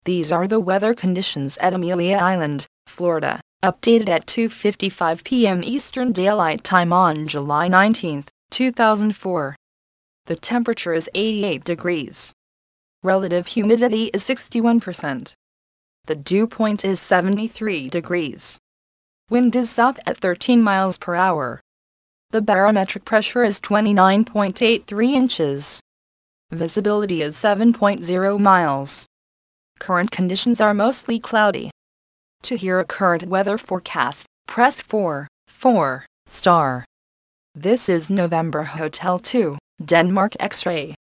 These are the weather conditions at Amelia Island, Florida, updated at 2:55 p.m. Eastern Daylight Time on July 19, 2004. The temperature is 88 degrees. Relative humidity is 61%. The dew point is 73 degrees. Wind is south at 13 miles per hour. The barometric pressure is 29.83 inches. Visibility is 7.0 miles. Current conditions are mostly cloudy. To hear a current weather forecast, press 4 star. This is November Hotel 2, Denmark X-ray.